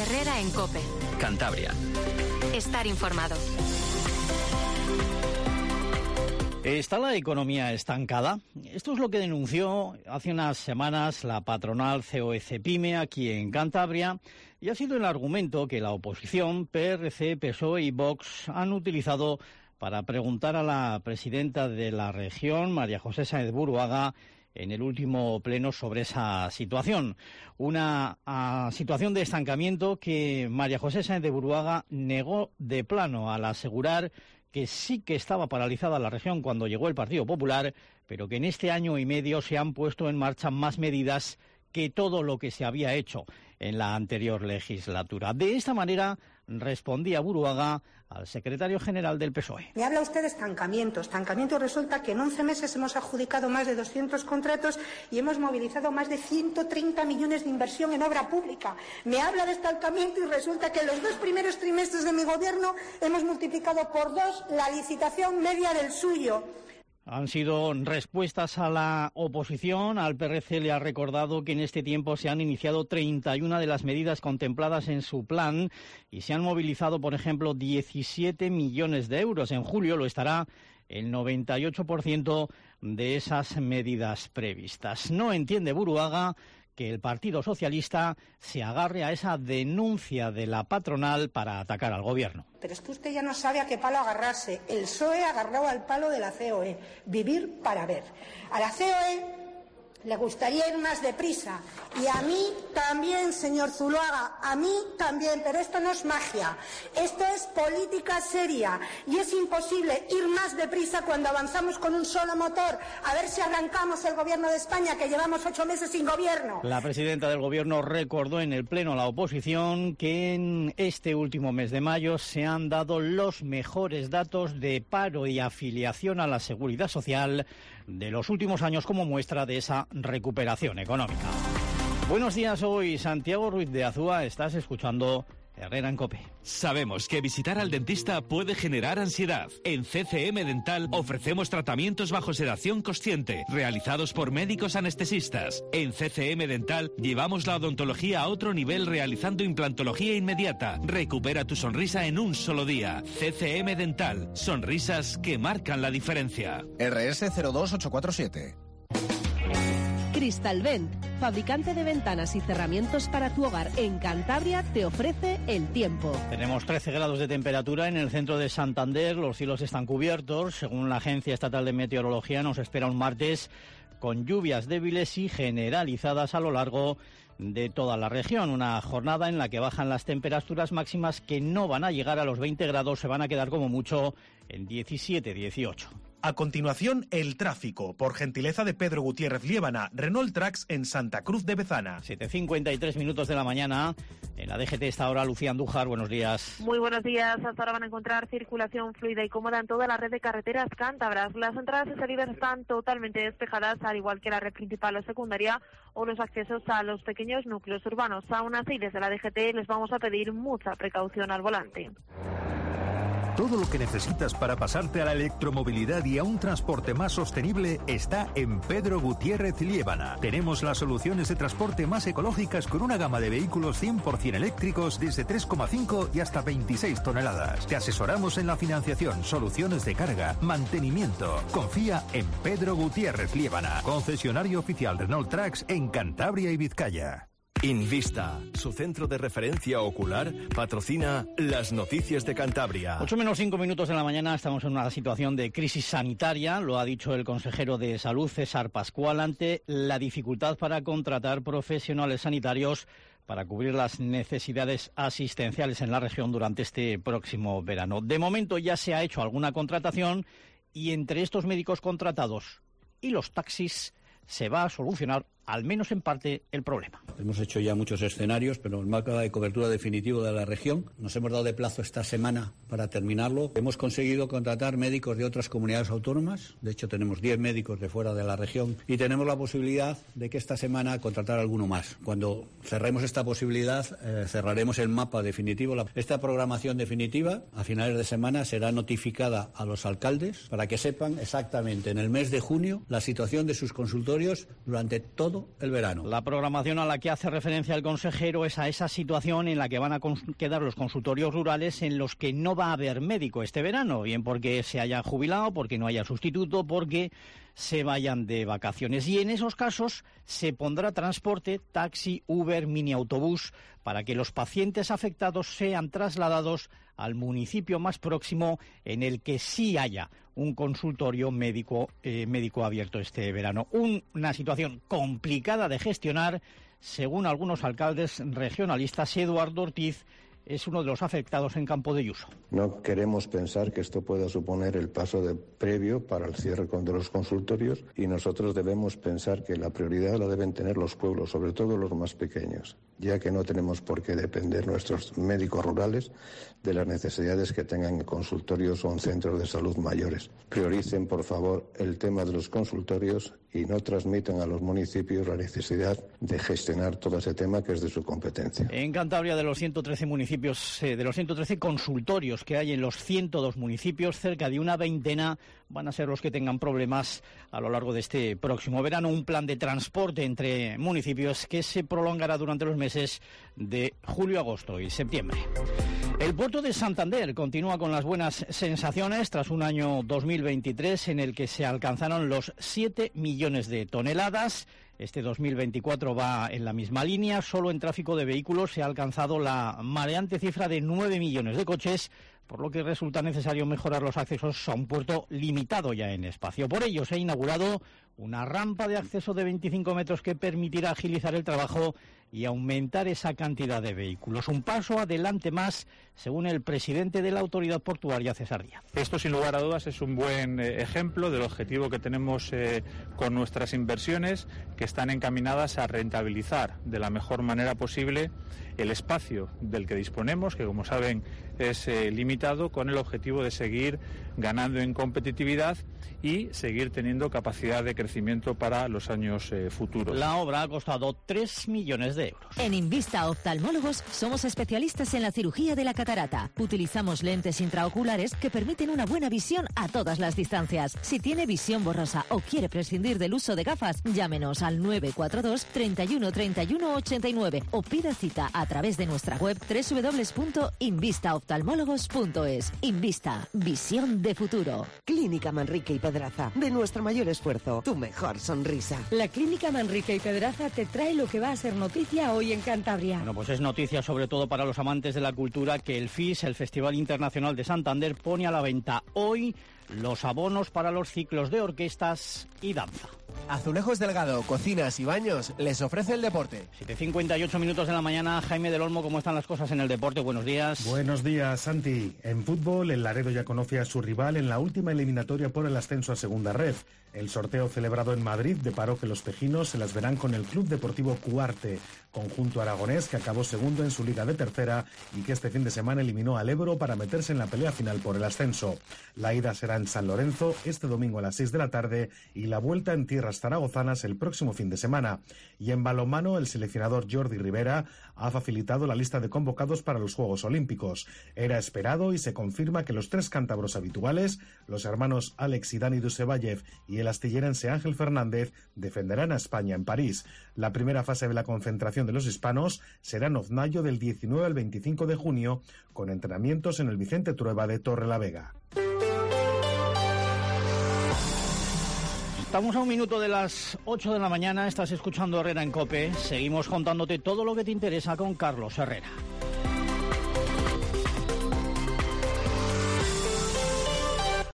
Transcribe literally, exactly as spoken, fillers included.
Herrera en COPE. Cantabria. Estar informado. ¿Está la economía estancada? Esto es lo que denunció hace unas semanas la patronal C O E Cepime aquí en Cantabria y ha sido el argumento que la oposición, P R C, P S O E y Vox han utilizado para preguntar a la presidenta de la región, María José Sáenz Buruaga, en el último pleno sobre esa situación. Una uh, situación de estancamiento que María José Sáenz de Buruaga negó de plano al asegurar que sí que estaba paralizada la región cuando llegó el Partido Popular, pero que en este año y medio se han puesto en marcha más medidas que todo lo que se había hecho en la anterior legislatura. De esta manera respondía Buruaga al secretario general del P S O E. Me habla usted de estancamiento. Estancamiento resulta que en once meses hemos adjudicado más de doscientos contratos y hemos movilizado más de ciento treinta millones de inversión en obra pública. Me habla de estancamiento y resulta que en los dos primeros trimestres de mi gobierno hemos multiplicado por dos la licitación media del suyo. Han sido respuestas a la oposición. Al P R C le ha recordado que en este tiempo se han iniciado treinta y una de las medidas contempladas en su plan y se han movilizado, por ejemplo, diecisiete millones de euros. En julio lo estará el noventa y ocho por ciento de esas medidas previstas. No entiende Buruaga que el Partido Socialista se agarre a esa denuncia de la patronal para atacar al gobierno. Pero es que usted ya no sabe a qué palo agarrarse. El P S O E agarrado al palo de la C O E. Vivir para ver. A la C O E le gustaría ir más deprisa. Y a mí también, señor Zuluaga, a mí también, pero esto no es magia. Esto es política seria. Y es imposible ir más deprisa cuando avanzamos con un solo motor. A ver si arrancamos el gobierno de España, que llevamos ocho meses sin gobierno. La presidenta del gobierno recordó en el pleno a la oposición que en este último mes de mayo se han dado los mejores datos de paro y afiliación a la Seguridad Social de los últimos años como muestra de esa recuperación económica. Buenos días, hoy Santiago Ruiz de Azúa, estás escuchando Herrera en COPE. Sabemos que visitar al dentista puede generar ansiedad. En C C M Dental ofrecemos tratamientos bajo sedación consciente, realizados por médicos anestesistas. En C C M Dental llevamos la odontología a otro nivel realizando implantología inmediata. Recupera tu sonrisa en un solo día. C C M Dental, sonrisas que marcan la diferencia. R S cero dos ocho cuatro siete. Cristalvent, fabricante de ventanas y cerramientos para tu hogar en Cantabria, te ofrece el tiempo. Tenemos trece grados de temperatura en el centro de Santander, los cielos están cubiertos. Según la Agencia Estatal de Meteorología, nos espera un martes con lluvias débiles y generalizadas a lo largo de toda la región. Una jornada en la que bajan las temperaturas máximas que no van a llegar a los veinte grados, se van a quedar como mucho en diecisiete, dieciocho. A continuación, el tráfico, por gentileza de Pedro Gutiérrez Liébana, Renault Trax en Santa Cruz de Bezana. siete cincuenta y tres minutos de la mañana. En la D G T está ahora Lucía Andújar, buenos días. Muy buenos días. Hasta ahora van a encontrar circulación fluida y cómoda en toda la red de carreteras cántabras. Las entradas y salidas están totalmente despejadas, al igual que la red principal o secundaria o los accesos a los pequeños núcleos urbanos. Aún así, desde la D G T les vamos a pedir mucha precaución al volante. Todo lo que necesitas para pasarte a la electromovilidad y a un transporte más sostenible está en Pedro Gutiérrez Liébana. Tenemos las soluciones de transporte más ecológicas con una gama de vehículos cien por ciento eléctricos desde tres coma cinco y hasta veintiséis toneladas. Te asesoramos en la financiación, soluciones de carga, mantenimiento. Confía en Pedro Gutiérrez Liébana, concesionario oficial Renault Trax en Cantabria y Vizcaya. Invista, su centro de referencia ocular, patrocina las noticias de Cantabria. ocho menos cinco minutos de la mañana, estamos en una situación de crisis sanitaria, lo ha dicho el consejero de Salud, César Pascual, ante la dificultad para contratar profesionales sanitarios para cubrir las necesidades asistenciales en la región durante este próximo verano. De momento ya se ha hecho alguna contratación y entre estos médicos contratados y los taxis se va a solucionar, al menos en parte, el problema. Hemos hecho ya muchos escenarios, pero el mapa de cobertura definitivo de la región nos hemos dado de plazo esta semana para terminarlo. Hemos conseguido contratar médicos de otras comunidades autónomas, de hecho tenemos diez médicos de fuera de la región y tenemos la posibilidad de que esta semana contratar alguno más. Cuando cerremos esta posibilidad, eh, cerraremos el mapa definitivo. Esta programación definitiva a finales de semana será notificada a los alcaldes para que sepan exactamente en el mes de junio la situación de sus consultorios durante todo todo el verano. La programación a la que hace referencia el consejero es a esa situación en la que van a quedar los consultorios rurales en los que no va a haber médico este verano, bien porque se haya jubilado, porque no haya sustituto, porque se vayan de vacaciones. Y en esos casos se pondrá transporte, taxi, Uber, mini autobús, para que los pacientes afectados sean trasladados al municipio más próximo en el que sí haya un consultorio médico, eh, médico abierto este verano. Un, una situación complicada de gestionar, según algunos alcaldes regionalistas. Eduardo Ortiz es uno de los afectados en Campo de Yuso. No queremos pensar que esto pueda suponer el paso de previo para el cierre de los consultorios, y nosotros debemos pensar que la prioridad la deben tener los pueblos, sobre todo los más pequeños, ya que no tenemos por qué depender nuestros médicos rurales de las necesidades que tengan en consultorios o en centros de salud mayores. Prioricen, por favor, el tema de los consultorios y no transmitan a los municipios la necesidad de gestionar todo ese tema que es de su competencia. En Cantabria, de los ciento trece municipios, eh, de los ciento trece consultorios que hay en los ciento dos municipios, cerca de una veintena van a ser los que tengan problemas a lo largo de este próximo verano. Un plan de transporte entre municipios que se prolongará durante los meses de julio, agosto y septiembre. El puerto de Santander continúa con las buenas sensaciones tras un año dos mil veintitrés en el que se alcanzaron los siete millones de toneladas. Este dos mil veinticuatro va en la misma línea. Solo en tráfico de vehículos se ha alcanzado la mareante cifra de nueve millones de coches, por lo que resulta necesario mejorar los accesos a un puerto limitado ya en espacio. Por ello se ha inaugurado una rampa de acceso de veinticinco metros que permitirá agilizar el trabajo y aumentar esa cantidad de vehículos. Un paso adelante más, según el presidente de la autoridad portuaria, César Díaz. Esto, sin lugar a dudas, es un buen eh, ejemplo del objetivo que tenemos eh, con nuestras inversiones, que están encaminadas a rentabilizar de la mejor manera posible el espacio del que disponemos, que, como saben, es eh, limitado, con el objetivo de seguir ganando en competitividad y seguir teniendo capacidad de crecimiento para los años eh, futuros. La obra ha costado tres millones de euros. En Invista Oftalmólogos somos especialistas en la cirugía de la catarata. Utilizamos lentes intraoculares que permiten una buena visión a todas las distancias. Si tiene visión borrosa o quiere prescindir del uso de gafas, llámenos al nueve cuatro dos, treinta y uno, treinta y uno, ochenta y nueve o pida cita a través de nuestra web doble u doble u doble u punto invista oftalmólogos punto es. Invista, visión de futuro. Clínica Manrique y Pedraza, de nuestro mayor esfuerzo, tu mejor sonrisa. La Clínica Manrique y Pedraza te trae lo que va a ser noticia hoy en Cantabria. Bueno, pues es noticia sobre todo para los amantes de la cultura que el F I S, el Festival Internacional de Santander, pone a la venta hoy los abonos para los ciclos de orquestas y danza. Azulejos Delgado, Cocinas y Baños les ofrece el deporte. siete cincuenta y ocho minutos de la mañana. Jaime del Olmo, ¿cómo están las cosas en el deporte? Buenos días. Buenos días, Santi. En fútbol, el Laredo ya conoce a su rival en la última eliminatoria por el ascenso a Segunda Ref. El sorteo celebrado en Madrid deparó que los pejinos se las verán con el Club Deportivo Cuarte, conjunto aragonés que acabó segundo en su liga de tercera y que este fin de semana eliminó al Ebro para meterse en la pelea final por el ascenso. La ida será en San Lorenzo este domingo a las seis de la tarde y la vuelta en tierras zaragozanas el próximo fin de semana. Y en balonmano, el seleccionador Jordi Rivera ha facilitado la lista de convocados para los Juegos Olímpicos. Era esperado y se confirma que los tres cántabros habituales, los hermanos Alex y Dani Dusevayev y el astillerense Ángel Fernández, defenderán a España en París. La primera fase de la concentración de los hispanos será en Oznayo del diecinueve al veinticinco de junio, con entrenamientos en el Vicente Trueba de Torrelavega. Estamos a un minuto de las ocho de la mañana, estás escuchando Herrera en COPE. Seguimos contándote todo lo que te interesa con Carlos Herrera.